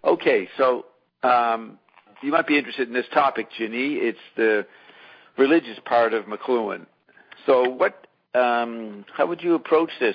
Okay, so you might be interested in this topic, Ginny. It's the religious part of McLuhan. So how would you approach this,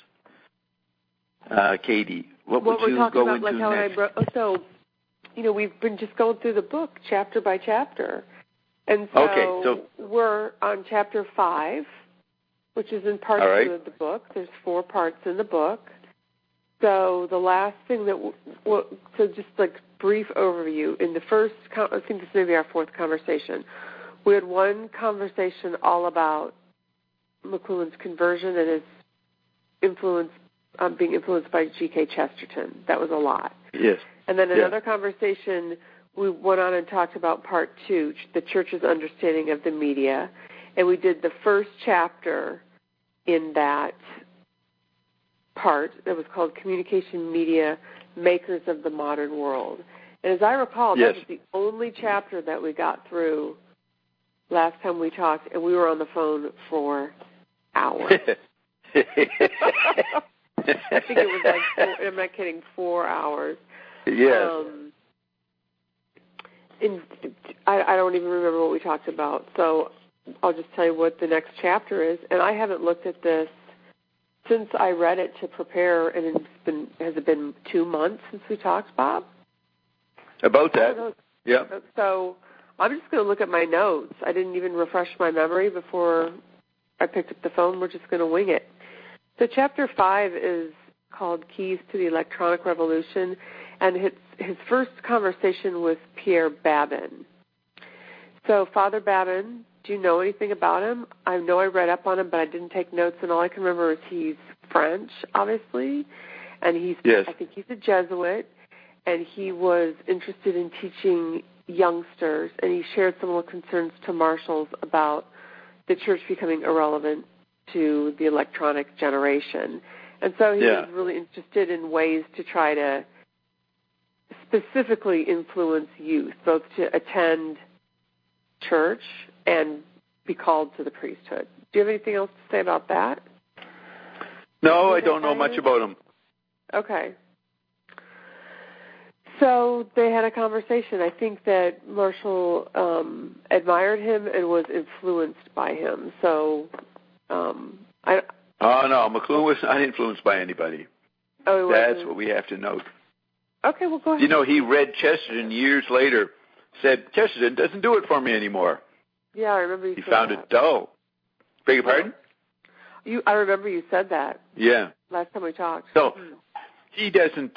Katie? What would you go into next? We've been just going through the book chapter by chapter. And so we're on chapter 5, which is in part 2 of the book. There's 4 parts in the book. So the last thing so just like brief overview. In the first, I think this may be our 4th conversation, we had one conversation all about McLuhan's conversion and his influence, being influenced by G.K. Chesterton. That was a lot. Yes. And then another conversation, we went on and talked about part 2, the church's understanding of the media. And we did the first chapter in that part that was called Communication Media Makers of the Modern World. And as I recall, that was the only chapter that we got through last time we talked, and we were on the phone for hours. I think it was like, I'm not kidding, 4 hours. Yes. I don't even remember what we talked about, so I'll just tell you what the next chapter is. And I haven't looked at this since I read it to prepare, and has it been 2 months since we talked, Bob? About that, yeah. So I'm just going to look at my notes. I didn't even refresh my memory before I picked up the phone. We're just going to wing it. So chapter 5 is called Keys to the Electronic Revolution, and his first conversation with Pierre Babin. So Father Babin, do you know anything about him? I know I read up on him, but I didn't take notes, and all I can remember is he's French, obviously, and I think he's a Jesuit, and he was interested in teaching youngsters, and he shared some of the concerns to Marshall's about the church becoming irrelevant to the electronic generation. And so he was really interested in ways to try to specifically influence youth, both to attend church and be called to the priesthood. Do you have anything else to say about that? No, I don't know much about him. Okay. So they had a conversation. I think that Marshall admired him and was influenced by him. So no, McLuhan was not influenced by anybody. Oh, he wasn't? That's what we have to note. Okay, well, go ahead. You know, he read Chesterton years later, said, Chesterton doesn't do it for me anymore. Yeah, I remember you said that. He found it dull. Beg your pardon? I remember you said that. Yeah. Last time we talked. So he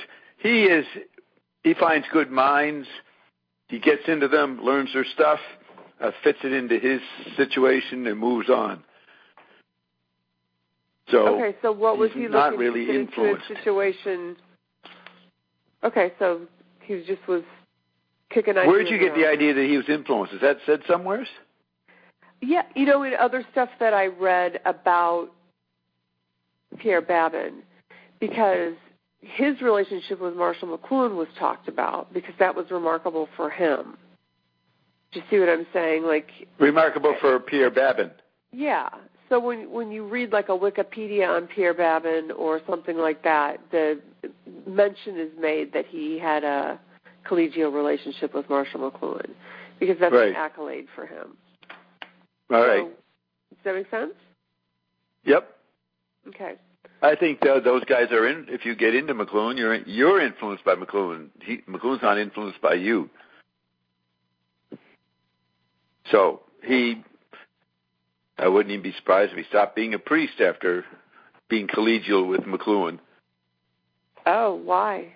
finds good minds, he gets into them, learns their stuff, fits it into his situation, and moves on. So, so what was he looking not really influenced. Into his situation? Okay, so he was kicking ideas. Where did you get the idea that he was influenced? Is that said somewhere? Yeah, in other stuff that I read about Pierre Babin, because his relationship with Marshall McLuhan was talked about, because that was remarkable for him. Do you see what I'm saying? Remarkable for Pierre Babin. Yeah. So when you read like a Wikipedia on Pierre Babin or something like that, the mention is made that he had a collegial relationship with Marshall McLuhan, because that's an accolade for him. All right. Does that make sense? Yep. Okay. I think those guys are in. If you get into McLuhan, you're influenced by McLuhan. McLuhan's not influenced by you. So I wouldn't even be surprised if he stopped being a priest after being collegial with McLuhan. Oh, why?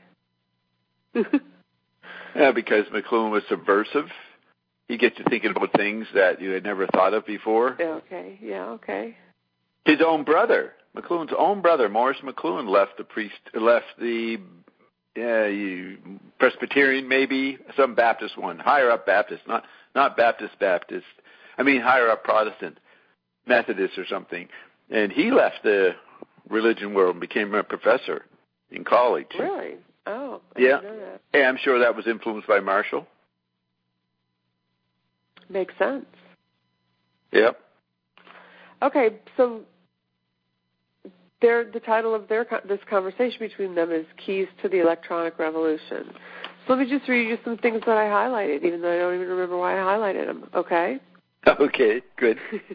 Because McLuhan was subversive. He gets you thinking about things that you had never thought of before. Okay, yeah, okay. His own brother, McLuhan's own brother, Morris McLuhan, left the Presbyterian, maybe some Baptist one, higher up Baptist, not Baptist. I mean, higher up Protestant, Methodist or something. And he left the religion world and became a professor in college. Really? Oh, I yeah. didn't know that. Hey, I'm sure that was influenced by Marshall. Makes sense. Yep. Okay, so the title of this conversation between them is Keys to the Electronic Revolution. So let me just read you some things that I highlighted, even though I don't even remember why I highlighted them, okay? Okay, good.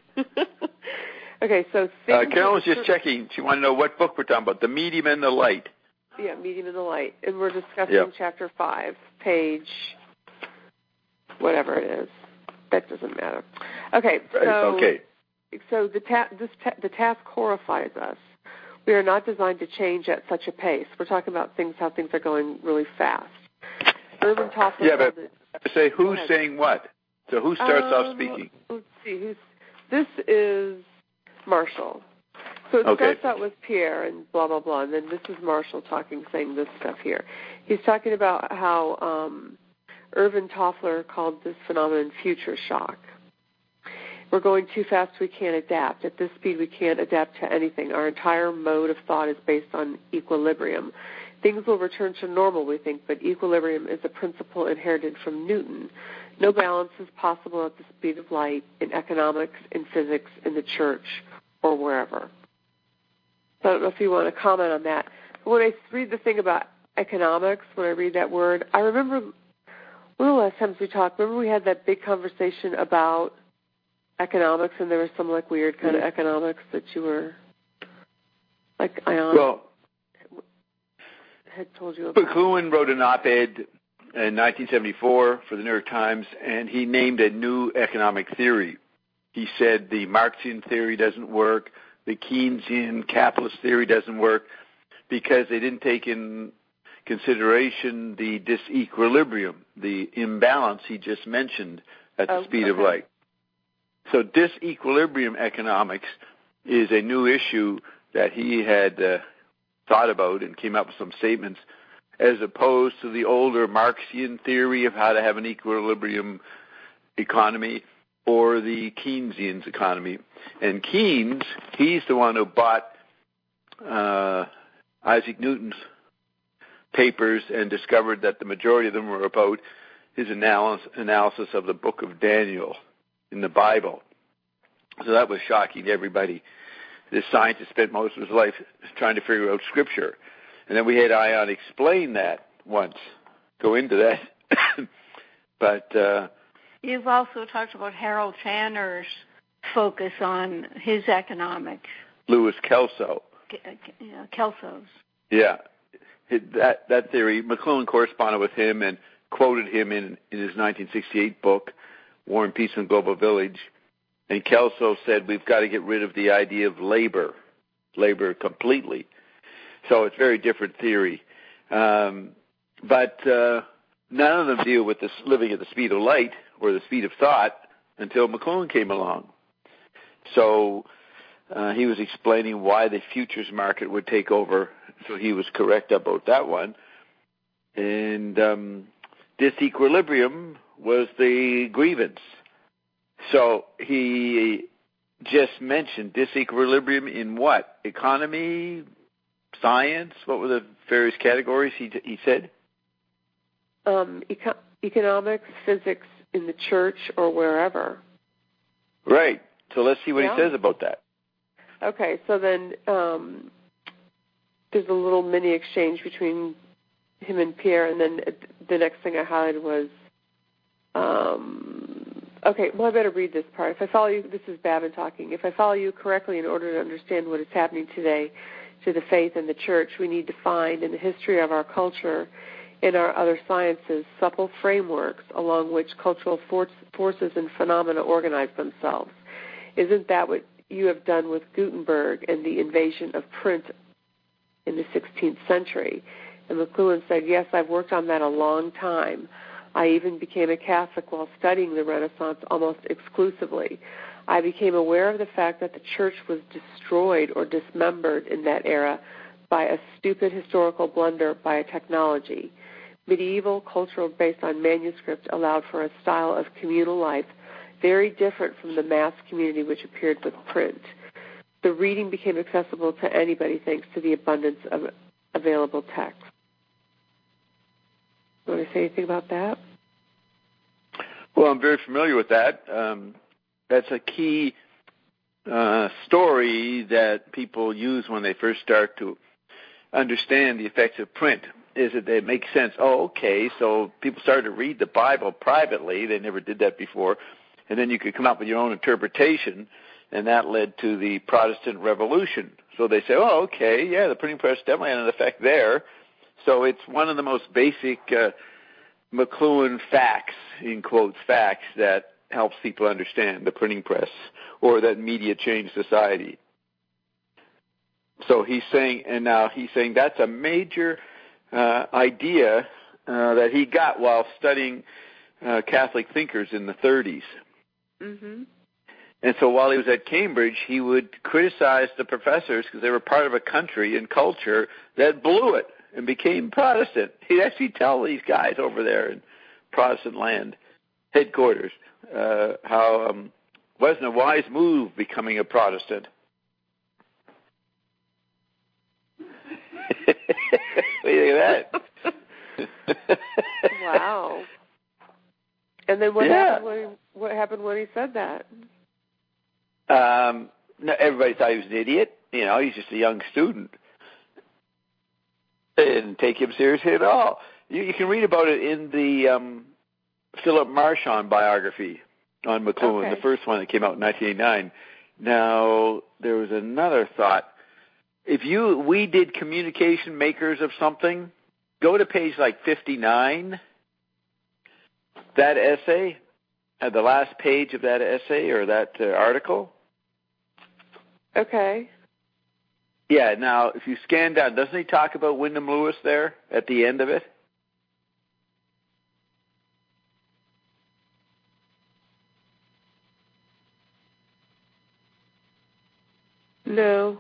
Okay, so... Carol was just checking. She wanted to know what book we're talking about, The Medium and the Light. Yeah, Medium and the Light. And we're discussing Chapter 5, page... whatever it is. That doesn't matter. Okay, so the task horrifies us. We are not designed to change at such a pace. We're talking about how things are going really fast. Irvin Toffler. Yeah, but say who's saying what? So who starts off speaking? Let's see. This is Marshall. So it starts out with Pierre and blah, blah, blah, and then this is Marshall saying this stuff here. He's talking about how Irvin Toffler called this phenomenon future shock. We're going too fast, we can't adapt. At this speed, we can't adapt to anything. Our entire mode of thought is based on equilibrium. Things will return to normal, we think, but equilibrium is a principle inherited from Newton. No balance is possible at the speed of light in economics, in physics, in the church, or wherever. So I don't know if you want to comment on that. But when I read the thing about economics, when I read that word, I remember one of the last times we talked, remember we had that big conversation about economics, and there was some like weird kind of economics that you were like Ion had told you about. McLuhan wrote an op-ed in 1974 for the New York Times, and he named a new economic theory. He said the Marxian theory doesn't work, the Keynesian capitalist theory doesn't work, because they didn't take in consideration the disequilibrium, the imbalance he just mentioned at the speed of light. So disequilibrium economics is a new issue that he had thought about and came up with some statements, as opposed to the older Marxian theory of how to have an equilibrium economy or the Keynesian economy. And Keynes, he's the one who bought Isaac Newton's papers and discovered that the majority of them were about his analysis of the book of Daniel in the Bible. So that was shocking to everybody. This scientist spent most of his life trying to figure out Scripture. And then we had Ion explain that once, go into that. But you've also talked about Harold Tanner's focus on his economics. Louis Kelso. Kelso's. Yeah. That theory, McLuhan corresponded with him and quoted him in his 1968 book, War and Peace in Global Village. And Kelso said we've got to get rid of the idea of labor completely. So it's a very different theory. But none of them deal with this living at the speed of light or the speed of thought until McLuhan came along. So he was explaining why the futures market would take over. So he was correct about that one. And disequilibrium was the grievance. So he just mentioned disequilibrium in what? Economy, science? What were the various categories he said? Economics, physics, in the church, or wherever. Right. So let's see what he says about that. Okay, so then there's a little mini exchange between him and Pierre, and then the next thing I highlighted was, okay, well, I better read this part. If I follow you, this is Babin talking. If I follow you correctly, in order to understand what is happening today to the faith and the church, we need to find in the history of our culture, in our other sciences, supple frameworks along which cultural forces and phenomena organize themselves. Isn't that what you have done with Gutenberg and the invasion of print in the 16th century? And McLuhan said, yes, I've worked on that a long time. I even became a Catholic while studying the Renaissance almost exclusively. I became aware of the fact that the church was destroyed or dismembered in that era by a stupid historical blunder by a technology. Medieval culture based on manuscript allowed for a style of communal life very different from the mass community which appeared with print. The reading became accessible to anybody thanks to the abundance of available text. You want to say anything about that? Well, I'm very familiar with that. That's a key story that people use when they first start to understand the effects of print. is that it makes sense. Oh, okay, so people started to read the Bible privately. They never did that before. And then you could come up with your own interpretation, and that led to the Protestant Revolution. So they say, oh, okay, yeah, the printing press definitely had an effect there. So it's one of the most basic McLuhan facts, in quotes, facts, that helps people understand the printing press or that media changed society. So he's saying, and now he's saying that's a major idea that he got while studying Catholic thinkers in the 30s. Mm-hmm. And so while he was at Cambridge, he would criticize the professors because they were part of a country and culture that blew it and became Protestant. He'd actually tell these guys over there in Protestant land headquarters how wasn't a wise move becoming a Protestant. What do you think of that? Wow. And then what happened when he said that? No, everybody thought he was an idiot. You know, he's just a young student. They didn't take him seriously at all. You can read about it in the Philip Marchand biography on McLuhan, the first one that came out in 1989. Now, there was another thought. If we did communication makers of something, go to page like 59, that essay, the last page of that essay or that article. Okay. Yeah, now, if you scan down, doesn't he talk about Wyndham Lewis there at the end of it? No.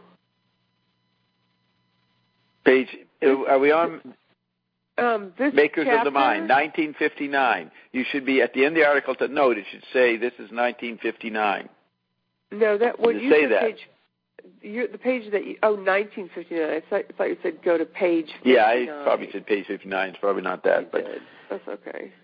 Page, are we on this Makers chapter? of the Mind, 1959. You should be, at the end of the article to note, it should say this is 1959. No, that when you say said that. the page that 1959. I thought you said go to page 59. Yeah, I probably said page 59. It's probably not that, but that's okay.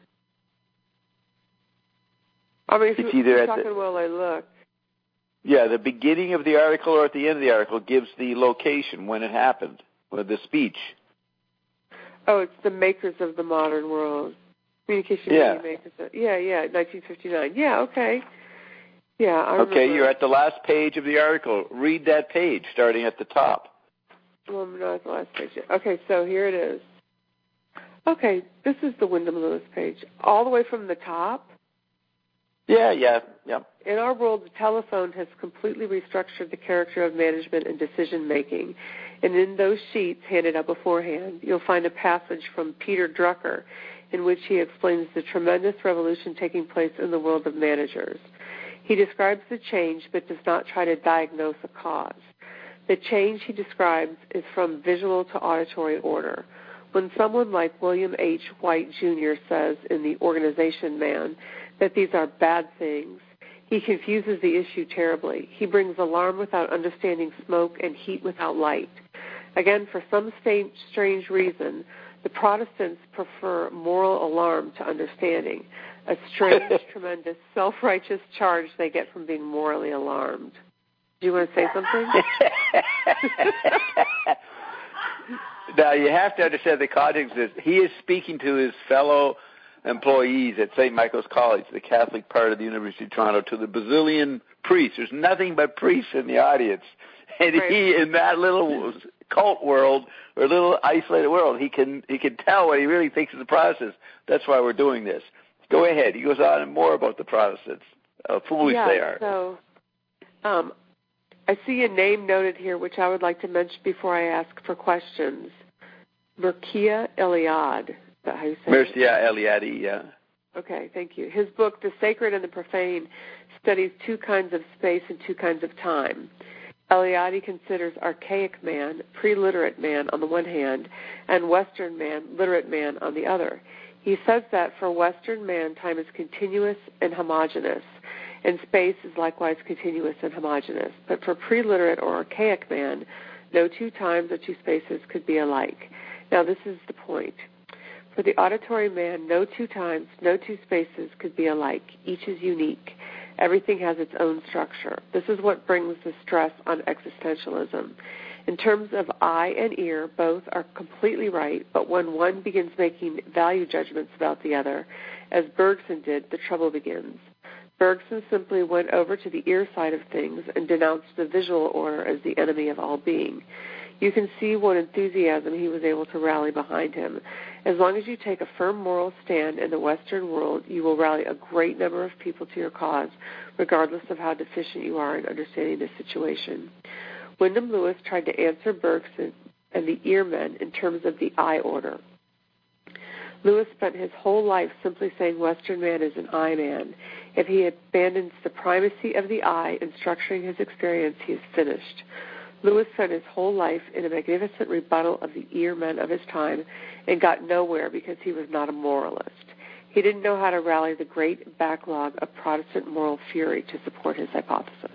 I mean, if you're talking while I look. Yeah, the beginning of the article or at the end of the article gives the location when it happened, or the speech. Oh, it's the makers of the modern world. Communication media makers. 1959. Yeah, okay. Yeah, I remember. Okay, you're at the last page of the article. Read that page, starting at the top. Well, I'm not at the last page yet. Okay, so here it is. Okay, this is the Wyndham Lewis page. All the way from the top? Yeah. In our world, the telephone has completely restructured the character of management and decision-making. And in those sheets handed out beforehand, you'll find a passage from Peter Drucker in which he explains the tremendous revolution taking place in the world of managers. He describes the change but does not try to diagnose a cause. The change he describes is from visual to auditory order. When someone like William H. White, Jr. says in The Organization Man that these are bad things, he confuses the issue terribly. He brings alarm without understanding smoke and heat without light. Again, for some strange reason, the Protestants prefer moral alarm to understanding, a strange, tremendous, self-righteous charge they get from being morally alarmed. Do you want to say something? Now, you have to understand the context is he is speaking to his fellow employees at St. Michael's College, the Catholic part of the University of Toronto, to the Basilian priests. There's nothing but priests in the audience. And he, in that little cult world, or little isolated world, he can tell what he really thinks of the Protestants. That's why we're doing this. Go ahead. He goes on and more about the Protestants, how foolish they are. So, I see a name noted here, which I would like to mention before I ask for questions. Mircea Eliade. Is that how you say it? Mircea Eliade, yeah. Okay, thank you. His book, The Sacred and the Profane, studies two kinds of space and two kinds of time. Eliade considers archaic man, pre-literate man on the one hand, and Western man, literate man on the other. He says that for Western man, time is continuous and homogeneous, and space is likewise continuous and homogeneous. But for pre-literate or archaic man, no two times or two spaces could be alike. Now, this is the point. For the auditory man, no two times, no two spaces could be alike. Each is unique. Everything has its own structure. This is what brings the stress on existentialism. In terms of eye and ear, both are completely right, but when one begins making value judgments about the other, as Bergson did, the trouble begins. Bergson simply went over to the ear side of things and denounced the visual order as the enemy of all being. You can see what enthusiasm he was able to rally behind him. As long as you take a firm moral stand in the Western world, you will rally a great number of people to your cause, regardless of how deficient you are in understanding the situation. Wyndham Lewis tried to answer Bergson and the earmen in terms of the eye order. Lewis spent his whole life simply saying Western man is an eye man. If he abandons the primacy of the eye in structuring his experience, he is finished. Lewis spent his whole life in a magnificent rebuttal of the earmen of his time and got nowhere because he was not a moralist. He didn't know how to rally the great backlog of Protestant moral fury to support his hypothesis.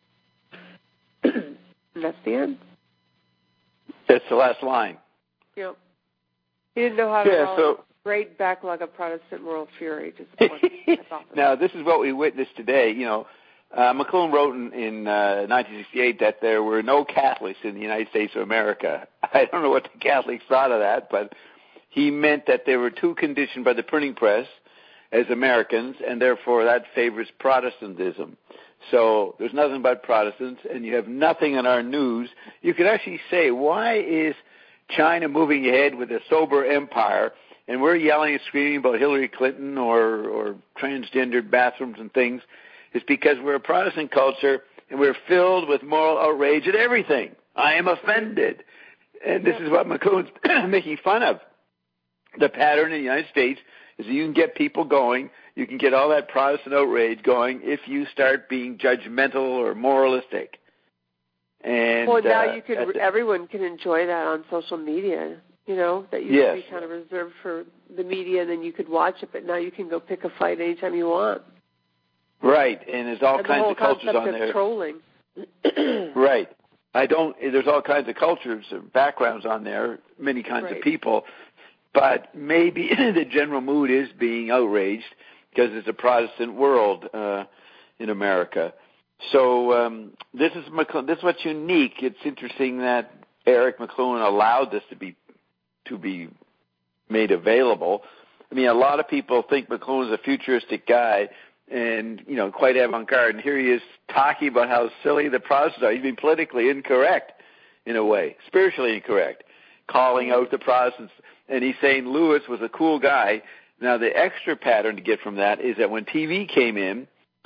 And that's the end. That's the last line. Yep. He didn't know how to rally the great backlog of Protestant moral fury to support his hypothesis. Now, this is what we witnessed today. You know, McLuhan wrote in 1968 that there were no Catholics in the United States of America. I don't know what the Catholics thought of that, but he meant that they were too conditioned by the printing press as Americans, and therefore that favors Protestantism. So there's nothing but Protestants, and you have nothing in our news. You could actually say, why is China moving ahead with a sober empire, and we're yelling and screaming about Hillary Clinton or transgendered bathrooms and things? It's because we're a Protestant culture, and we're filled with moral outrage at everything. I am offended. And this is what McLuhan's making fun of. The pattern in the United States is that you can get people going, you can get all that Protestant outrage going if you start being judgmental or moralistic. And well, now you can. Everyone can enjoy that on social media. You know, that used to be kind of reserved for the media, and then you could watch it, but now you can go pick a fight anytime you want. Right, and there's all kinds of cultures on there. Trolling. Right. There's all kinds of cultures and backgrounds on there, many kinds of people, but maybe the general mood is being outraged because it's a Protestant world in America. So this is what's unique. It's interesting that Eric McLuhan allowed this to be made available. I mean, a lot of people think McLuhan's a futuristic guy and, you know, quite avant-garde. And here he is talking about how silly the Protestants are. He's been politically incorrect in a way, spiritually incorrect, calling out the Protestants. And he's saying Lewis was a cool guy. Now, the extra pattern to get from that is that when TV came in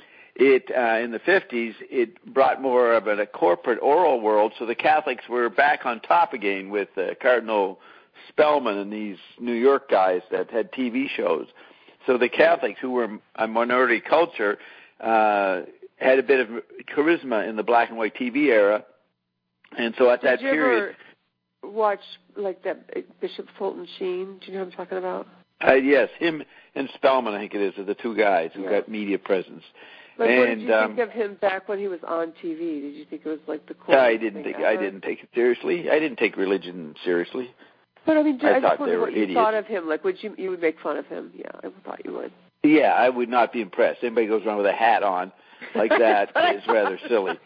in the 50s, it brought more of a corporate oral world, so the Catholics were back on top again with Cardinal Spellman and these New York guys that had TV shows. So the Catholics, who were a minority culture, had a bit of charisma in the black and white TV era. And so at that period... Did you ever watch, like, that Bishop Fulton Sheen? Do you know what I'm talking about? Yes, him and Spellman, I think it is, are the two guys who got media presence. Like, what did you think of him back when he was on TV? Did you think it was, like, the coolest I didn't take it seriously. I didn't take religion seriously. But I mean, I just wonder what idiots. You thought of him. Like, you would make fun of him? Yeah, I thought you would. Yeah, I would not be impressed. Anybody goes around with a hat on like that is rather silly.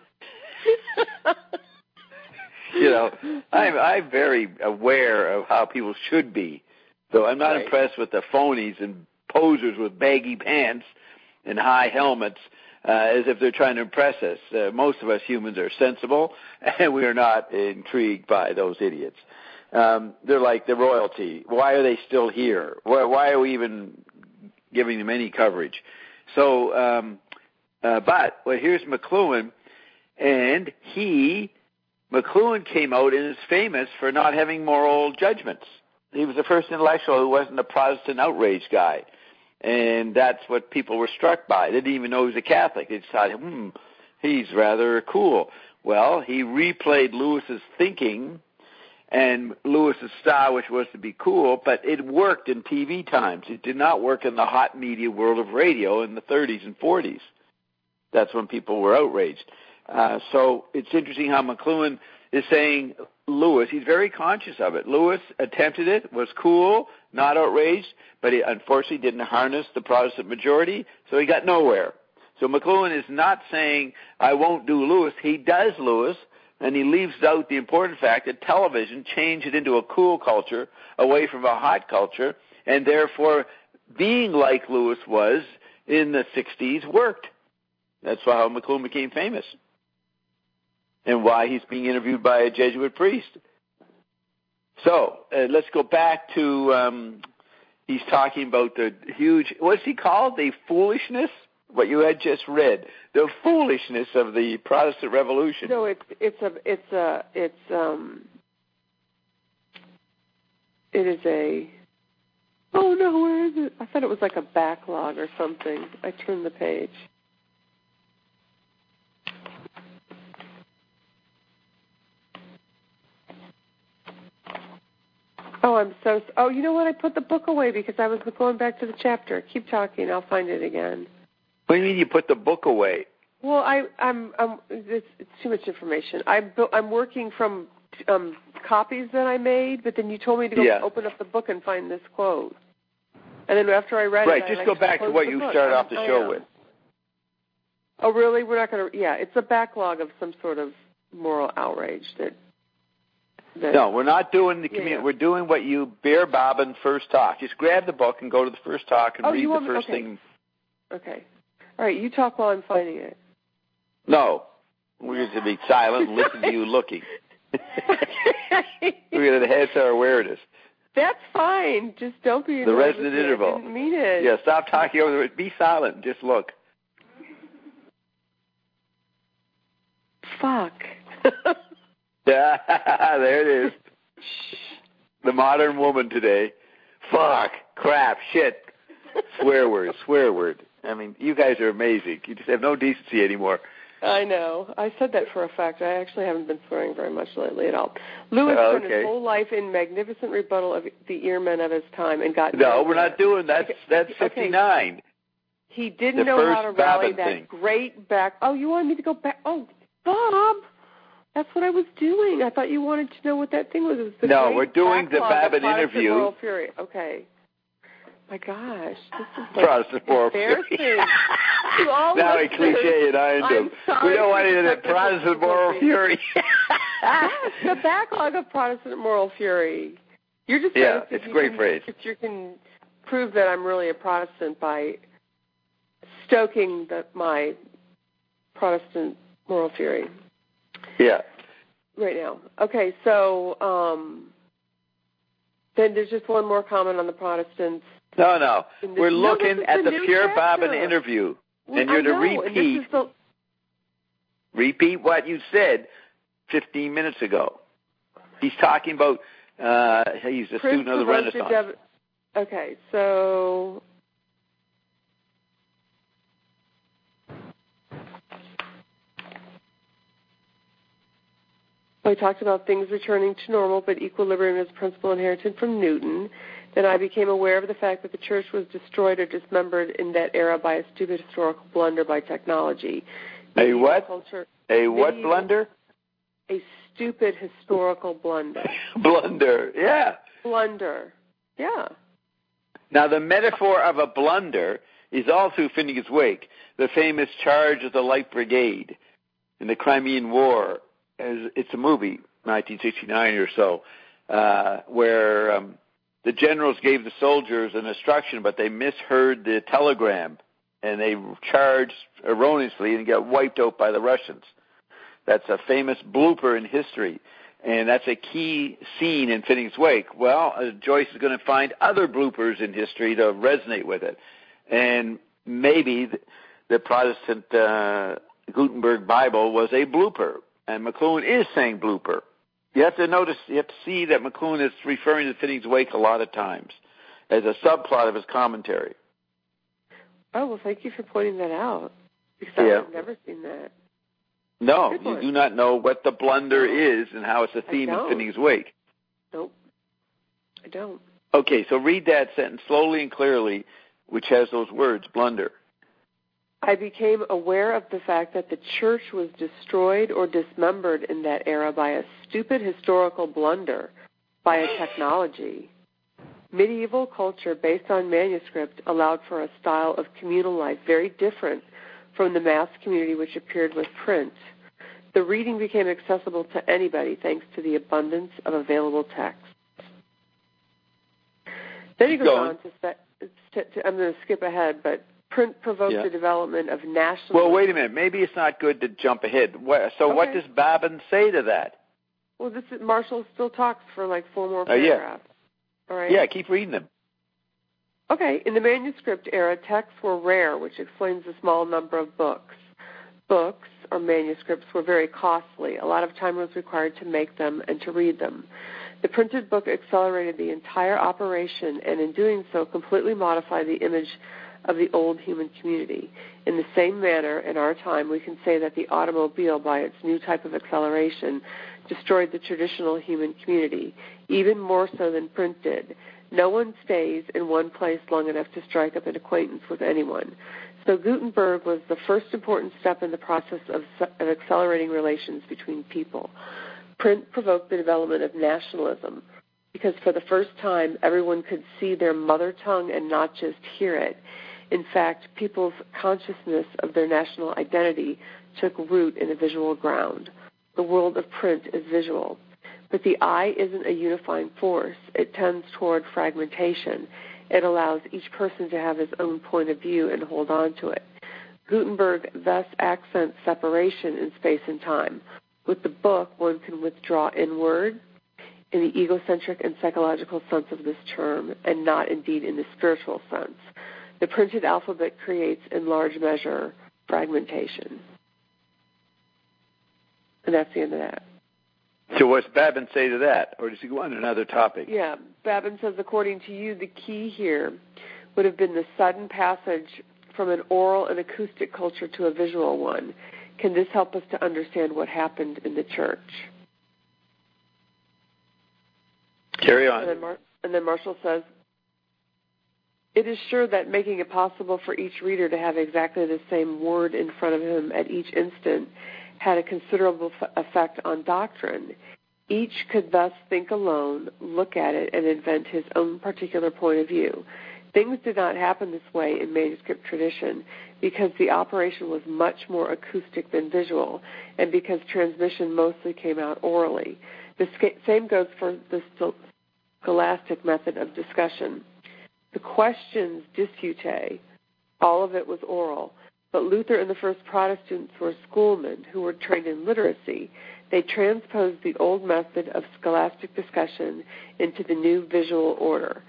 You know, I'm very aware of how people should be, though I'm not impressed with the phonies and posers with baggy pants and high helmets as if they're trying to impress us. Most of us humans are sensible, and we are not intrigued by those idiots. They're like the royalty. Why are they still here? Why are we even giving them any coverage? So, here's McLuhan, and McLuhan came out and is famous for not having moral judgments. He was the first intellectual who wasn't a Protestant outrage guy, and that's what people were struck by. They didn't even know he was a Catholic. They just thought, he's rather cool. Well, he replayed Lewis's thinking and Lewis's style, which was to be cool, but it worked in TV times. It did not work in the hot media world of radio in the 30s and 40s. That's when people were outraged. So it's interesting how McLuhan is saying Lewis, he's very conscious of it. Lewis attempted it, was cool, not outraged, but he unfortunately didn't harness the Protestant majority, so he got nowhere. So McLuhan is not saying, I won't do Lewis. He does Lewis, and he leaves out the important fact that television changed it into a cool culture away from a hot culture, and therefore being like Lewis was in the 60s worked. That's how McLuhan became famous, and why he's being interviewed by a Jesuit priest. So let's go back to, he's talking about the huge, what's he called? The foolishness? What you had just read. The foolishness of the Protestant Revolution. No, it is a, oh no, where is it? I thought it was like a backlog or something. I turned the page. Oh, you know what? I put the book away because I was going back to the chapter. Keep talking. I'll find it again. What do you mean you put the book away? Well, it's too much information. I'm working from copies that I made, but then you told me to go open up the book and find this quote. And then after I read it, just go back to what you started off the show with. Oh, really? We're not going to. Yeah, it's a backlog of some sort of moral outrage that. No, we're not doing the community. We're doing what you bear bobbin first talk. Just grab the book and go to the first talk and read the first thing. Okay. All right, you talk while I'm finding it. No. We're going to be silent and listen to you looking. We're going to enhance our awareness. That's fine. Just don't be the resonant interval. I didn't mean it. Yeah, stop talking over the. Be silent and just look. Fuck. There it is. The modern woman today. Fuck, crap, shit. Swear word. I mean, you guys are amazing. You just have no decency anymore. I know. I said that for a fact. I actually haven't been swearing very much lately at all. Lewis spent his whole life in magnificent rebuttal of the earmen of his time and got... No, we're not doing that. That's 59. Okay. He didn't know how to rally that great back... Oh, you wanted me to go back... Oh, Bob! That's what I was doing. I thought you wanted to know what that thing was. No, we're doing the Babin interview. Moral Fury. Okay. My gosh, this is like Protestant Moral Fury. Now a cliche and item. We don't want any of that Protestant Moral Fury. Yes, the backlog of Protestant Moral Fury. You're just it's a great phrase. If you can prove that I'm really a Protestant by stoking my Protestant Moral Fury. Yeah. Right now. Okay, so then there's just one more comment on the Protestants. No. We're looking at the Pure Bobbin interview. And you're to repeat what you said 15 minutes ago. He's talking about he's a student of the Renaissance. Okay, so... I talked about things returning to normal, but equilibrium is a principle inherited from Newton. Then I became aware of the fact that the church was destroyed or dismembered in that era by a stupid historical blunder by technology. A what? What blunder? A stupid historical blunder. Blunder, yeah. Blunder, yeah. Now, the metaphor of a blunder is all through Finnegan's Wake, the famous charge of the Light Brigade in the Crimean War. It's a movie, 1969 or so, where the generals gave the soldiers an instruction, but they misheard the telegram, and they charged erroneously and got wiped out by the Russians. That's a famous blooper in history, and that's a key scene in Finnegan's Wake. Well, Joyce is going to find other bloopers in history to resonate with it, and maybe the Protestant Gutenberg Bible was a blooper. And McLuhan is saying blooper. You have to see that McLuhan is referring to Finnegan's Wake a lot of times as a subplot of his commentary. Oh, well, thank you for pointing that out. Because I've never seen that. No, you do not know what the blunder is and how it's a theme in Finnegan's Wake. Nope, I don't. Okay, so read that sentence slowly and clearly, which has those words, blunder. I became aware of the fact that the church was destroyed or dismembered in that era by a stupid historical blunder, by a technology. Medieval culture based on manuscript allowed for a style of communal life very different from the mass community which appeared with print. The reading became accessible to anybody thanks to the abundance of available texts. Then he goes on to say, I'm going to skip ahead, but print provoked the development of nationalism. Well, wait a minute. Maybe it's not good to jump ahead. So what does Babin say to that? Well, Marshall still talks for like 4 more paragraphs. All right. Yeah, keep reading them. Okay. In the manuscript era, texts were rare, which explains the small number of books. Books, or manuscripts, were very costly. A lot of time was required to make them and to read them. The printed book accelerated the entire operation, and in doing so, completely modified the image of the old human community. In the same manner, in our time, we can say that the automobile, by its new type of acceleration, destroyed the traditional human community, even more so than print did. No one stays in one place long enough to strike up an acquaintance with anyone. So Gutenberg was the first important step in the process of accelerating relations between people. Print provoked the development of nationalism because for the first time everyone could see their mother tongue and not just hear it. In fact, people's consciousness of their national identity took root in a visual ground. The world of print is visual. But the eye isn't a unifying force. It tends toward fragmentation. It allows each person to have his own point of view and hold on to it. Gutenberg thus accents separation in space and time. With the book, one can withdraw inward in the egocentric and psychological sense of this term, and not indeed in the spiritual sense. The printed alphabet creates, in large measure, fragmentation. And that's the end of that. So what's Babin say to that? Or does he go on to another topic? Yeah, Babin says, according to you, the key here would have been the sudden passage from an oral and acoustic culture to a visual one. Can this help us to understand what happened in the church? Carry on. And then Marshall says, it is sure that making it possible for each reader to have exactly the same word in front of him at each instant had a considerable effect on doctrine. Each could thus think alone, look at it, and invent his own particular point of view. Things did not happen this way in manuscript tradition because the operation was much more acoustic than visual, and because transmission mostly came out orally. The same goes for the scholastic method of discussion. The questions disputae, all of it was oral, but Luther and the first Protestants were schoolmen who were trained in literacy. They transposed the old method of scholastic discussion into the new visual order.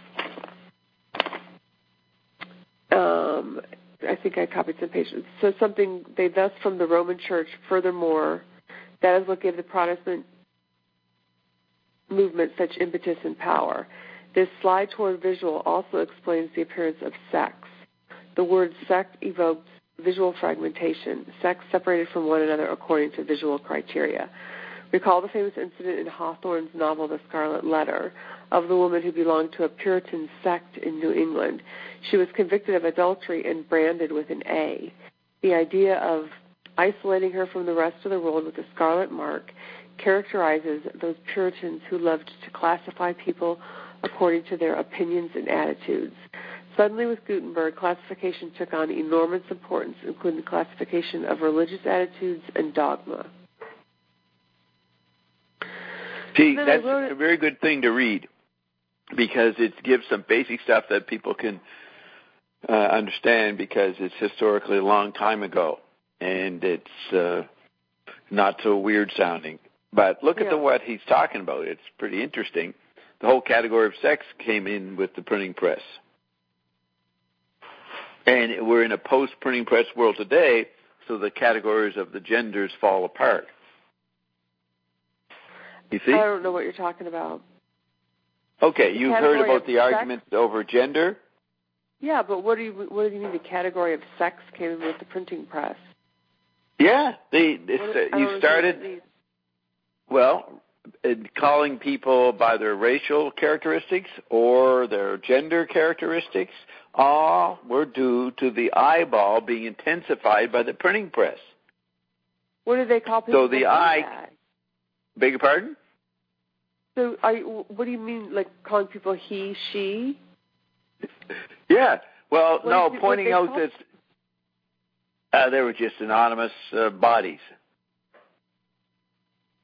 I think I copied some pages. So something they thus from the Roman Church, furthermore, that is what gave the Protestant movement such impetus and power. This slide toward visual also explains the appearance of sects. The word sect evokes visual fragmentation, sects separated from one another according to visual criteria. Recall the famous incident in Hawthorne's novel The Scarlet Letter of the woman who belonged to a Puritan sect in New England. She was convicted of adultery and branded with an A. The idea of isolating her from the rest of the world with a scarlet mark characterizes those Puritans who loved to classify people according to their opinions and attitudes. Suddenly, with Gutenberg, classification took on enormous importance, including the classification of religious attitudes and dogma. See, that's a very good thing to read because it gives some basic stuff that people can understand because it's historically a long time ago and it's not so weird sounding. But look at what he's talking about. It's pretty interesting. The whole category of sex came in with the printing press. And we're in a post-printing press world today, so the categories of the genders fall apart. You see? I don't know what you're talking about. Okay, you've heard about the argument over gender? Yeah, but what do you mean the category of sex came in with the printing press? Yeah, you started, calling people by their racial characteristics or their gender characteristics, all were due to the eyeball being intensified by the printing press. What do they call people? So the eye, beg your pardon? So what do you mean, like calling people he, she? Yeah, well, pointing out that they were just anonymous bodies.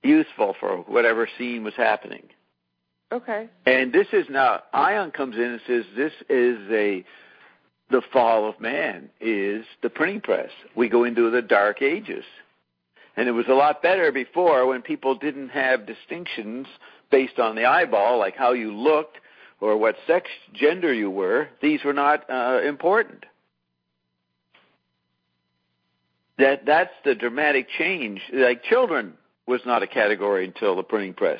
useful for whatever scene was happening. Okay. And this is now, Ion comes in and says this is the fall of man, is the printing press. We go into the dark ages. And it was a lot better before when people didn't have distinctions based on the eyeball, like how you looked or what sex, gender you were. These were not important. That's the dramatic change. Like children was not a category until the printing press.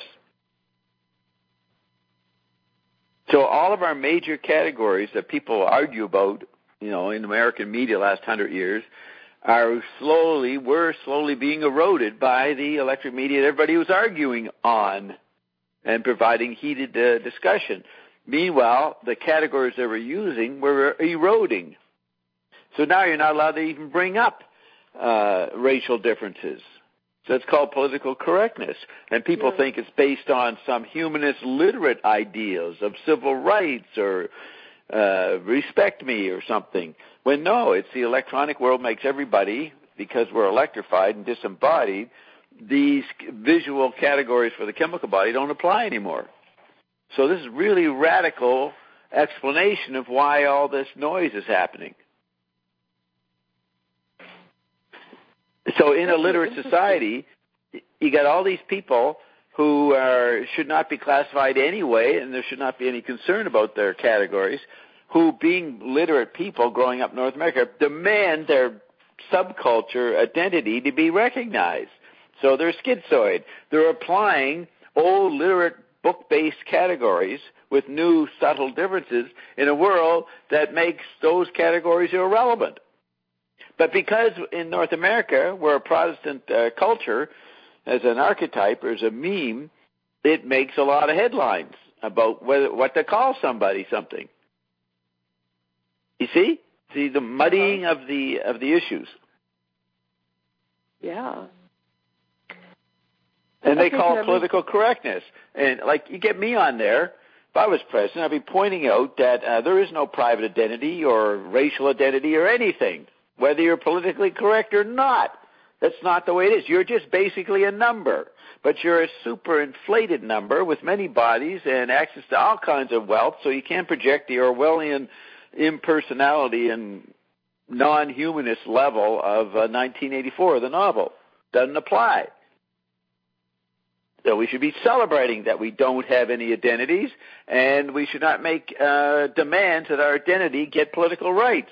So all of our major categories that people argue about, in American media the last 100 years, were slowly being eroded by the electric media that everybody was arguing on and providing heated discussion. Meanwhile, the categories they were using were eroding. So now you're not allowed to even bring up racial differences. So it's called political correctness. And people think it's based on some humanist literate ideas of civil rights or respect me or something. When no, it's the electronic world makes everybody, because we're electrified and disembodied, these visual categories for the chemical body don't apply anymore. So this is really radical explanation of why all this noise is happening. So in a literate society, you got all these people who should not be classified anyway, and there should not be any concern about their categories, who, being literate people growing up in North America, demand their subculture identity to be recognized. So they're schizoid. They're applying old literate book-based categories with new subtle differences in a world that makes those categories irrelevant. But because in North America we're a Protestant culture, as an archetype or as a meme, it makes a lot of headlines about what to call somebody something. You see the muddying of the issues. Yeah. And they call it political correctness. And like you get me on there, if I was president, I'd be pointing out that there is no private identity or racial identity or anything, whether you're politically correct or not. That's not the way it is. You're just basically a number, but you're a super inflated number with many bodies and access to all kinds of wealth, so you can't project the Orwellian impersonality and non-humanist level of 1984, the novel. Doesn't apply. So we should be celebrating that we don't have any identities, and we should not make demands that our identity get political rights.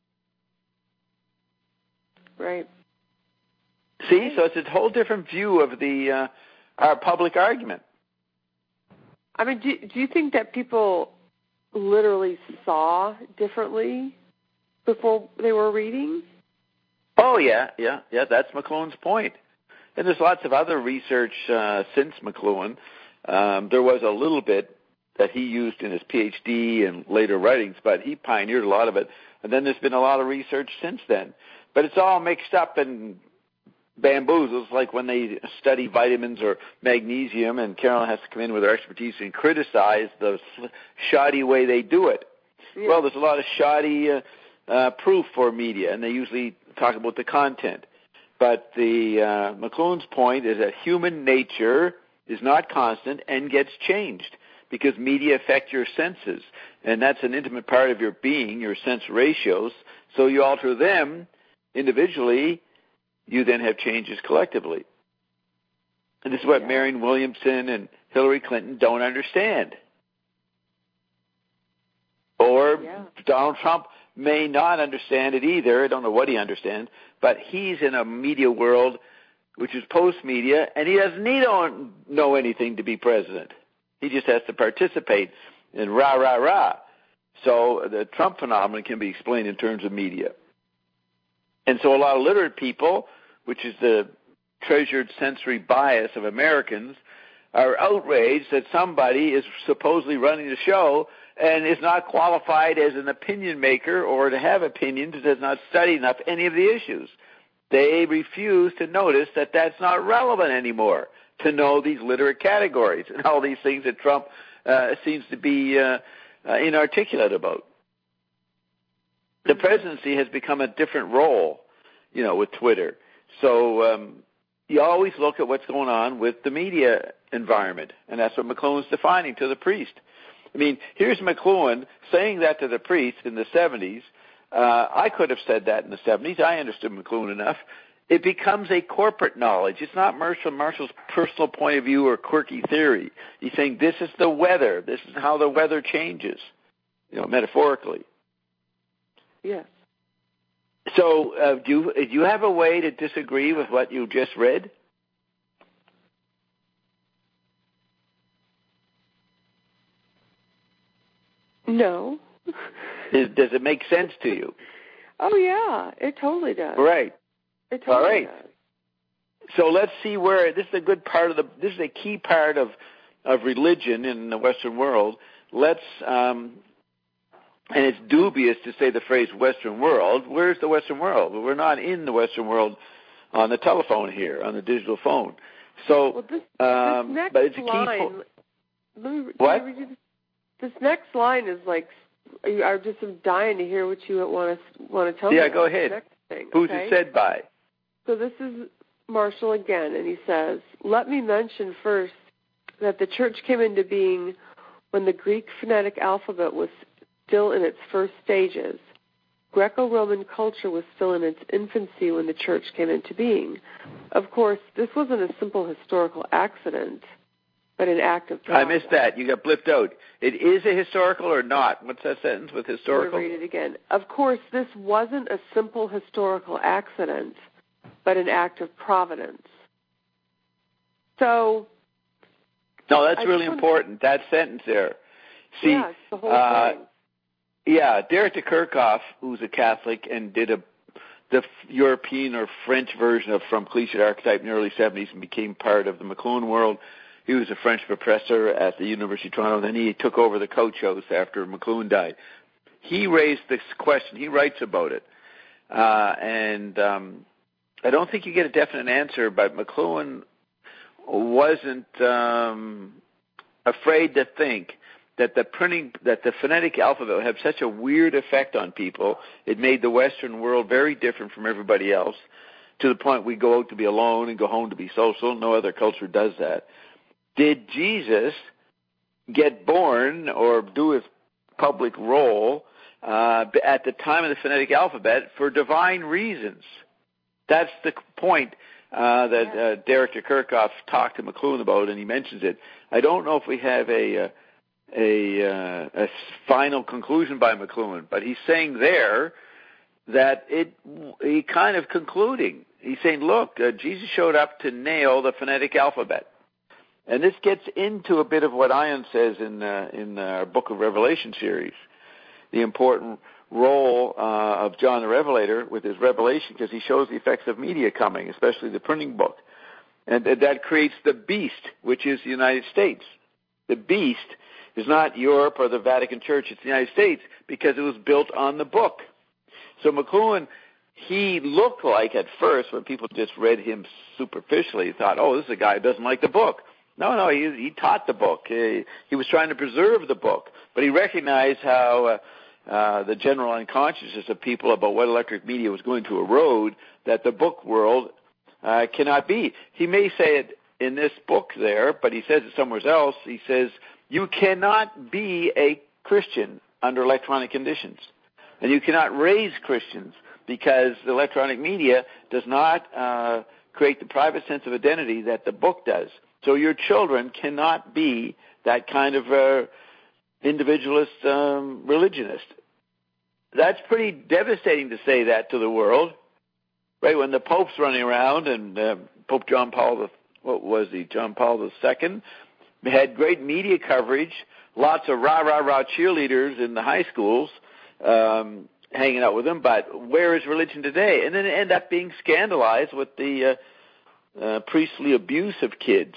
Right. See, so it's a whole different view of the our public argument. I mean, do you think that people literally saw differently before they were reading? Oh, yeah, that's McLuhan's point. And there's lots of other research since McLuhan. There was a little bit that he used in his PhD and later writings, but he pioneered a lot of it. And then there's been a lot of research since then. But it's all mixed up and bamboozles, like when they study vitamins or magnesium, and Carolyn has to come in with her expertise and criticize the shoddy way they do it. Yeah. Well, there's a lot of shoddy proof for media, and they usually talk about the content. But the McLuhan's point is that human nature is not constant and gets changed because media affect your senses, and that's an intimate part of your being, your sense ratios. So you alter them individually, you then have changes collectively. And this is what Marianne Williamson and Hillary Clinton don't understand. Or Donald Trump may not understand it either. I don't know what he understands, but he's in a media world which is post-media, and he doesn't need to know anything to be president. He just has to participate in rah, rah, rah. So the Trump phenomenon can be explained in terms of media. And so a lot of literate people, which is the treasured sensory bias of Americans, are outraged that somebody is supposedly running the show and is not qualified as an opinion maker or to have opinions, does not study enough any of the issues. They refuse to notice that that's not relevant anymore, to know these literate categories and all these things that Trump seems to be inarticulate about. The presidency has become a different role, with Twitter. So you always look at what's going on with the media environment, and that's what McLuhan's defining to the priest. I mean, here's McLuhan saying that to the priest in the 70s. I could have said that in the 70s. I understood McLuhan enough. It becomes a corporate knowledge. It's not Marshall's personal point of view or quirky theory. He's saying this is the weather. This is how the weather changes, metaphorically. Yes. So do you have a way to disagree with what you just read? No. Does it make sense to you? Oh, yeah. It totally does. Right. It totally All right. does. So let's see where this is a good part of this is a key part of religion in the Western world. Let's and it's dubious to say the phrase Western world. Where's the Western world? Well, we're not in the Western world on the telephone here, on the digital phone. So, this next but it's a line, key. What? This next line is like, I'm dying to hear what you want to tell me. Yeah, go ahead. Next thing, Who's okay? it said by? So this is Marshall again, and he says, "Let me mention first that the church came into being when the Greek phonetic alphabet was still in its first stages. Greco-Roman culture was still in its infancy when the church came into being. Of course, this wasn't a simple historical accident, but an act of process." I missed that. You got blipped out. It is a historical or not? What's that sentence with historical? I'm going to read it again. Of course, this wasn't a simple historical accident, but an act of providence. So... No, that's really important, that sentence there. See, yeah, it's the whole thing. Yeah, Derek de Kerkhoff, who's a Catholic and did the European or French version of From Cliché to Archetype in the early 70s and became part of the McLuhan world. He was a French professor at the University of Toronto, and then he took over the coach host after McLuhan died. He raised this question. He writes about it. And I don't think you get a definite answer, but McLuhan wasn't afraid to think that the phonetic alphabet would have such a weird effect on people. It made the Western world very different from everybody else, to the point we go out to be alone and go home to be social. No other culture does that. Did Jesus get born or do his public role at the time of the phonetic alphabet for divine reasons? That's the point that Derek de Kerkhoff talked to McLuhan about, and he mentions it. I don't know if we have a final conclusion by McLuhan, but he's saying there that he kind of concluding. He's saying, look, Jesus showed up to nail the phonetic alphabet. And this gets into a bit of what Ian says in our Book of Revelation series, the important role of John the Revelator with his revelation, because he shows the effects of media coming, especially the printing book. And that creates the beast, which is the United States. The beast is not Europe or the Vatican Church, it's the United States, because it was built on the book. So McLuhan, he looked like at first, when people just read him superficially, thought, oh, this is a guy who doesn't like the book. No, he taught the book. He was trying to preserve the book, but he recognized how the general unconsciousness of people about what electric media was going to erode, that the book world cannot be. He may say it in this book there, but he says it somewhere else. He says, you cannot be a Christian under electronic conditions, and you cannot raise Christians because the electronic media does not create the private sense of identity that the book does. So your children cannot be that kind of individualist religionist. That's pretty devastating to say that to the world, right? When the Pope's running around and Pope John Paul II had great media coverage, lots of rah-rah-rah cheerleaders in the high schools hanging out with him, but where is religion today? And then it ended up being scandalized with the priestly abuse of kids,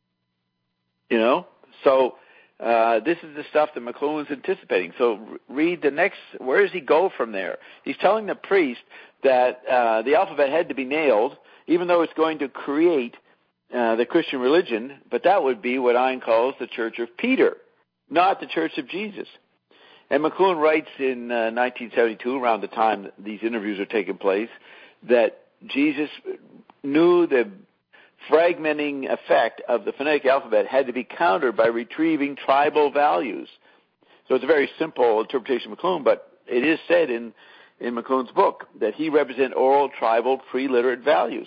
So this is the stuff that McLuhan's anticipating. So read the next, where does he go from there? He's telling the priest that the alphabet had to be nailed, even though it's going to create the Christian religion, but that would be what Ian calls the Church of Peter, not the Church of Jesus. And McLuhan writes in 1972, around the time that these interviews are taking place, that Jesus knew the fragmenting effect of the phonetic alphabet had to be countered by retrieving tribal values. So it's a very simple interpretation of McLuhan, but it is said in McLuhan's book that he represents oral, tribal, pre-literate values.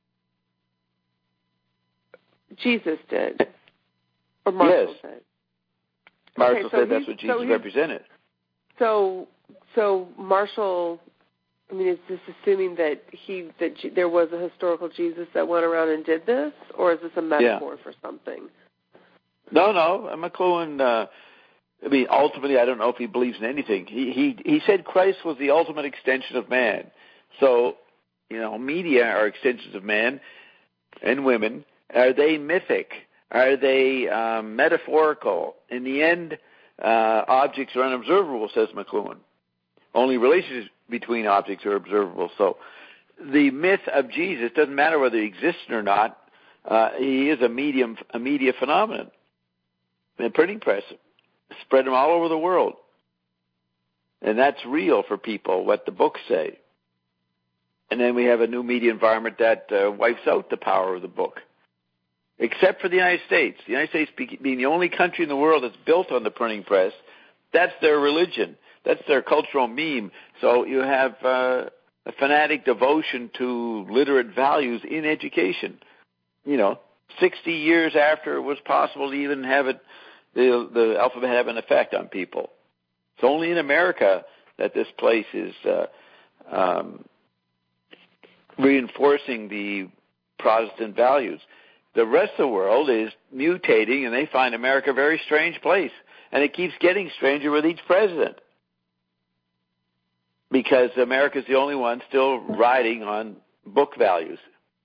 Jesus did. Or Marshall did. Marshall said that's what Jesus represented. So Marshall, I mean, is this assuming that there was a historical Jesus that went around and did this, or is this a metaphor for something? No. McLuhan, ultimately, I don't know if he believes in anything. He said Christ was the ultimate extension of man. So, media are extensions of man and women. Are they mythic? Are they metaphorical? In the end, objects are unobservable, says McLuhan. Only relationships between objects are observable. So the myth of Jesus doesn't matter whether he exists or not. He is a media phenomenon. The printing press spread them all over the world. And that's real for people, what the books say. And then we have a new media environment that wipes out the power of the book. Except for the United States. The United States being the only country in the world that's built on the printing press, that's their religion. That's their cultural meme. So you have a fanatic devotion to literate values in education. 60 years after it was possible to even have the alphabet have an effect on people. It's only in America that this place is reinforcing the Protestant values. The rest of the world is mutating, and they find America a very strange place. And it keeps getting stranger with each president. Because America's the only one still riding on book values.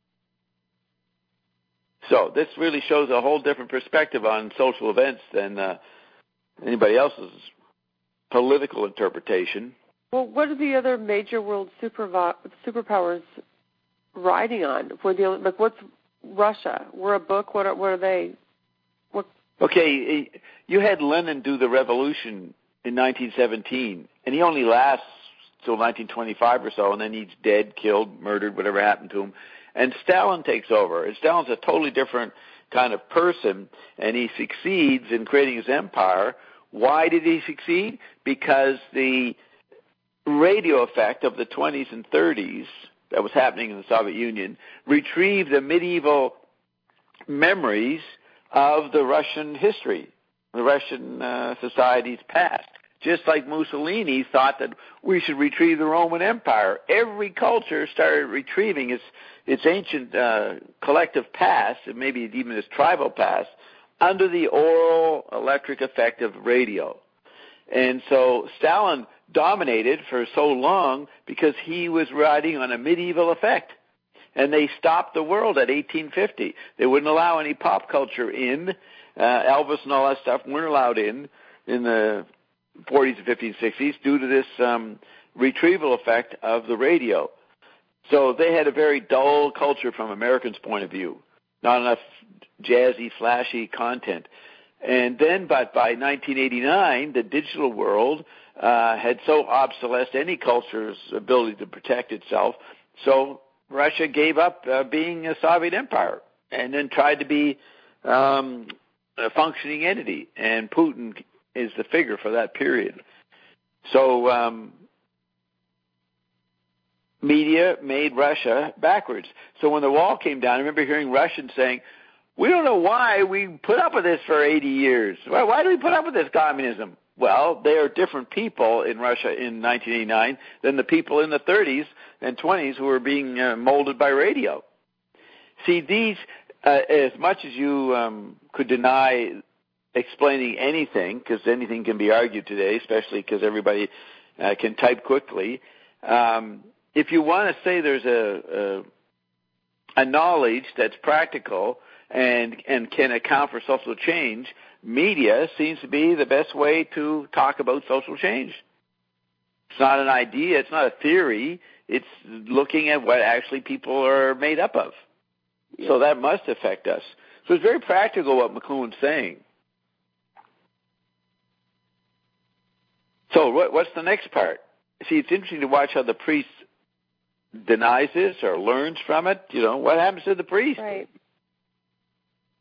So this really shows a whole different perspective on social events than anybody else's political interpretation. Well, what are the other major world superpowers riding on? What's Russia? We're a book. What are they? Okay, you had Lenin do the revolution in 1917, and he only lasts till 1925 or so, and then he's dead, killed, murdered, whatever happened to him. And Stalin takes over. And Stalin's a totally different kind of person, and he succeeds in creating his empire. Why did he succeed? Because the radio effect of the 20s and 30s that was happening in the Soviet Union retrieved the medieval memories of the Russian history, the Russian society's past. Just like Mussolini thought that we should retrieve the Roman Empire. Every culture started retrieving its ancient collective past, and maybe even its tribal past, under the oral electric effect of radio. And so Stalin dominated for so long because he was riding on a medieval effect. And they stopped the world at 1850. They wouldn't allow any pop culture in. Elvis and all that stuff weren't allowed in the 40s and 50s and 60s due to this retrieval effect of the radio. So they had a very dull culture from Americans' point of view. Not enough jazzy, flashy content. And then, but by 1989, the digital world had so obsolesced any culture's ability to protect itself. So Russia gave up being a Soviet empire and then tried to be a functioning entity. And Putin is the figure for that period. So media made Russia backwards. So when the wall came down, I remember hearing Russians saying, we don't know why we put up with this for 80 years. Why do we put up with this communism? Well, they are different people in Russia in 1989 than the people in the 30s and 20s who were being molded by radio. See, these, as much as you could deny explaining anything, because anything can be argued today, especially because everybody can type quickly, if you want to say there's a knowledge that's practical and can account for social change, media seems to be the best way to talk about social change. It's not an idea, it's not a theory, it's looking at what actually people are made up of. Yeah. So that must affect us. So it's very practical what McLuhan's saying. So what's the next part? See, it's interesting to watch how the priest denies this or learns from it. What happens to the priest? Right.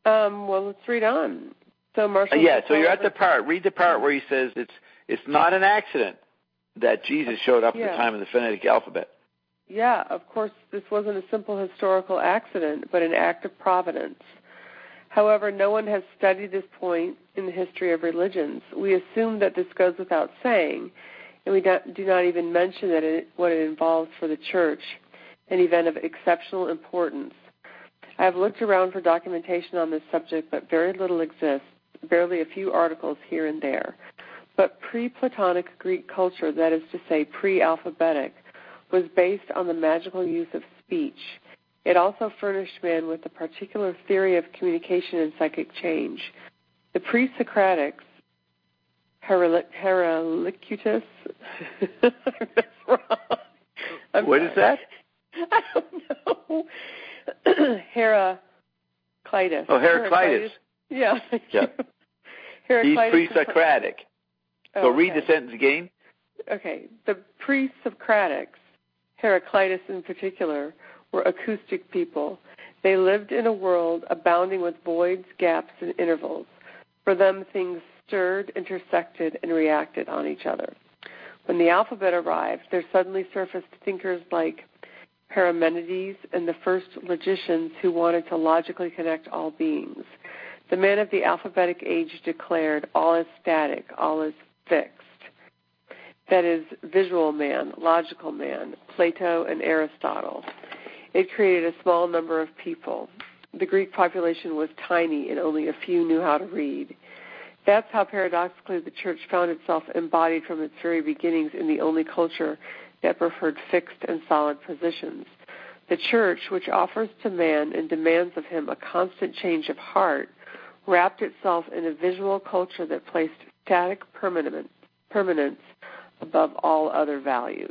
Well, let's read on. So Marshall. So you're at the part. Read the part where he says it's not an accident that Jesus showed up at the time of the phonetic alphabet. Yeah, of course, this wasn't a simple historical accident, but an act of providence. However, no one has studied this point in the history of religions. We assume that this goes without saying, and we do not even mention what it involves for the Church, an event of exceptional importance. I have looked around for documentation on this subject, but very little exists, barely a few articles here and there. But pre-Platonic Greek culture, that is to say pre-alphabetic, was based on the magical use of speech. It also furnished man with a particular theory of communication and psychic change. The pre-Socratics, Heraclitus, that's wrong. What is that? I don't know. Heraclitus. Oh, Heraclitus. Yeah. Yeah. He's pre-Socratic. So read the sentence again. Okay. The pre-Socratics, Heraclitus in particular, were acoustic people. They lived in a world abounding with voids, gaps, and intervals. For them, things stirred, intersected, and reacted on each other. When the alphabet arrived, there suddenly surfaced thinkers like Parmenides and the first logicians who wanted to logically connect all beings. The man of the alphabetic age declared, all is static, all is fixed. That is, visual man, logical man, Plato and Aristotle. It created a small number of people. The Greek population was tiny and only a few knew how to read. That's how paradoxically the Church found itself embodied from its very beginnings in the only culture that preferred fixed and solid positions. The Church, which offers to man and demands of him a constant change of heart, wrapped itself in a visual culture that placed static permanence above all other values.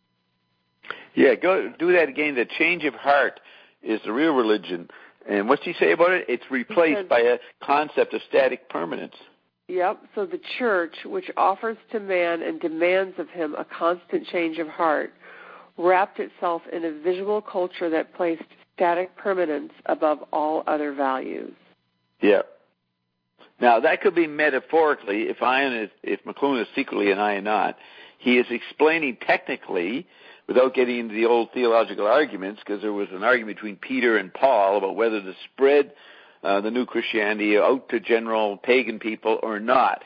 Yeah, go do that again. The change of heart is the real religion. And what's he say about it? It's replaced by a concept of static permanence. Yep, so the Church, which offers to man and demands of him a constant change of heart, wrapped itself in a visual culture that placed static permanence above all other values. Yeah. Now, that could be metaphorically, if McLuhan is secretly and I am not. He is explaining technically, without getting into the old theological arguments, because there was an argument between Peter and Paul about whether to spread the new Christianity out to general pagan people or not.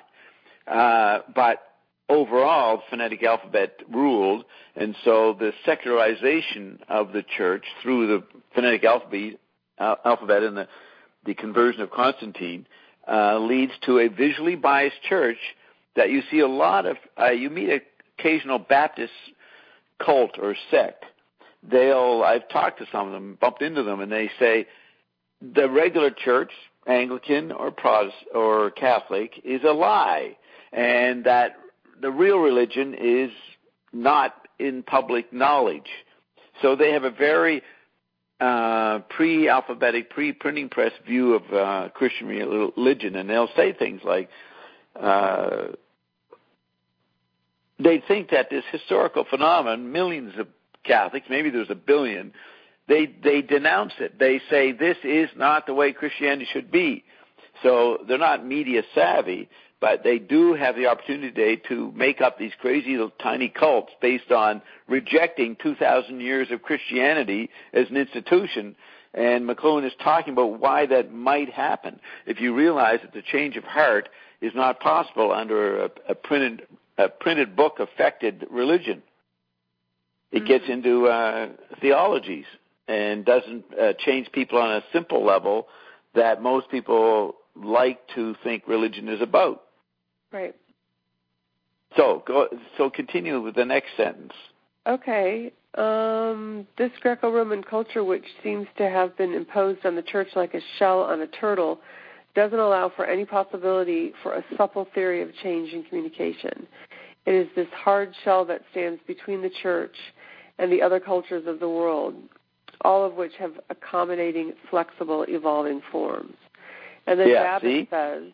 But overall, the phonetic alphabet ruled, and so the secularization of the Church through the phonetic alphabet and the conversion of Constantine leads to a visually biased church that you see a lot of. You meet an occasional Baptist cult or sect. I've talked to some of them, bumped into them, and they say the regular church, Anglican or Protestant or Catholic, is a lie, and that the real religion is not in public knowledge. So they have a very pre-alphabetic, pre-printing press view of Christian religion, and they'll say things like, they think that this historical phenomenon, millions of Catholics, maybe there's 1 billion, they denounce it. They say this is not the way Christianity should be. So they're not media savvy, but they do have the opportunity today to make up these crazy little tiny cults based on rejecting 2,000 years of Christianity as an institution. And McLuhan is talking about why that might happen if you realize that the change of heart is not possible under a printed book affected religion. It gets into theologies and doesn't change people on a simple level that most people like to think religion is about. Right. So continue with the next sentence. Okay. This Greco-Roman culture, which seems to have been imposed on the Church like a shell on a turtle, doesn't allow for any possibility for a supple theory of change in communication. It is this hard shell that stands between the Church and the other cultures of the world, all of which have accommodating, flexible, evolving forms. And then Babbitt says,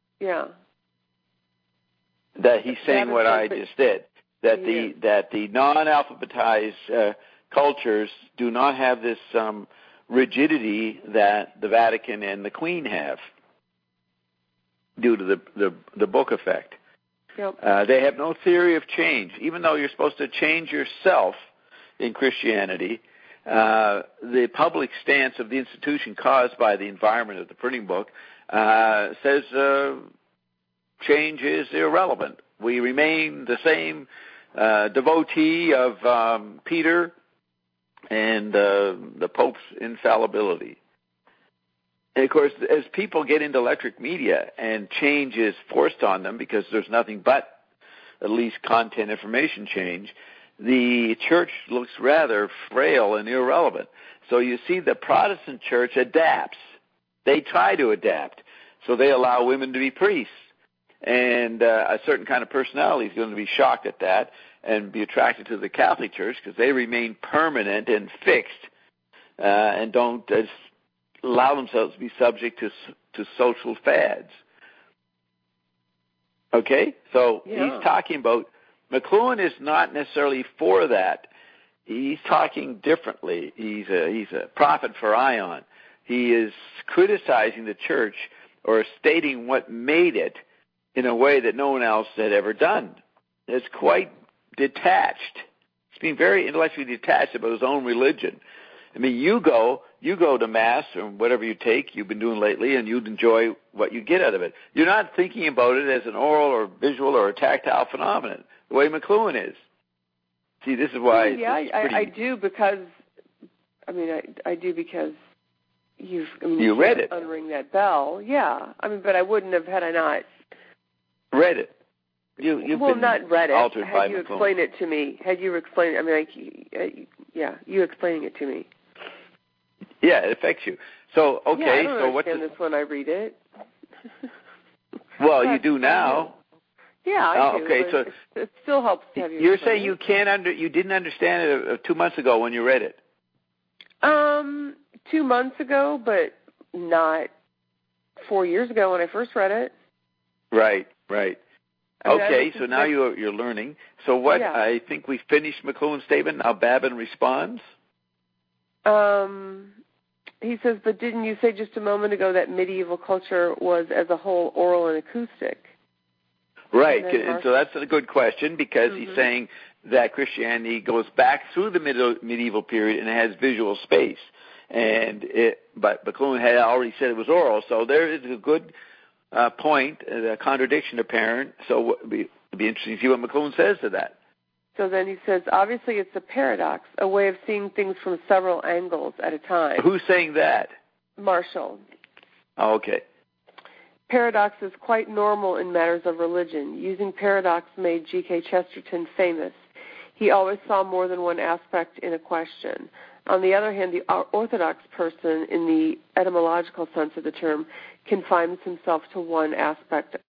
that he's saying what I just did, that the non-alphabetized cultures do not have this rigidity that the Vatican and the Queen have due to the book effect. Yep. They have no theory of change, even though you're supposed to change yourself in Christianity. The public stance of the institution caused by the environment of the printing book says change is irrelevant. We remain the same devotee of Peter and the Pope's infallibility. And, of course, as people get into electric media and change is forced on them because there's nothing but at least content information change, the church looks rather frail and irrelevant. So you see the Protestant church adapts. They try to adapt. So they allow women to be priests. And a certain kind of personality is going to be shocked at that and be attracted to the Catholic Church because they remain permanent and fixed and don't allow themselves to be subject to social fads. Okay? So he's talking about, McLuhan is not necessarily for that. He's talking differently. He's a prophet for Ion. He is criticizing the church or stating what made it in a way that no one else had ever done. It's quite detached. He's being very intellectually detached about his own religion. I mean, you go to Mass or whatever you take, you've been doing lately, and you'd enjoy what you get out of it. You're not thinking about it as an oral or visual or a tactile phenomenon, the way McLuhan is. See, this is why. Yeah, I do because, I do because you read it. Unring that bell, yeah. But I wouldn't have had I not read it. You've been not read it. Altered by had you McLuhan. Explained it to me? Had you explained? You explaining it to me. Yeah, it affects you. So okay, I don't so what's this when I read it? Well, you do now. Yeah, I do. Okay, so it still helps to have you. You're saying you you didn't understand it 2 months ago when you read it. 2 months ago, but not 4 years ago when I first read it. Right. Okay, so now you're learning. So what? Yeah. I think we finished McLuhan's statement. Now Babin responds. He says, but didn't you say just a moment ago that medieval culture was as a whole oral and acoustic? Right, and so that's a good question because he's saying that Christianity goes back through the medieval period and it has visual space. But McLuhan had already said it was oral, so there is a good point, a contradiction apparent. So it'd be interesting to see what McLuhan says to that. So then he says, obviously it's a paradox, a way of seeing things from several angles at a time. Who's saying that? Marshall. Oh, okay. Paradox is quite normal in matters of religion. Using paradox made G.K. Chesterton famous. He always saw more than one aspect in a question. On the other hand, the orthodox person, in the etymological sense of the term, confines himself to one aspect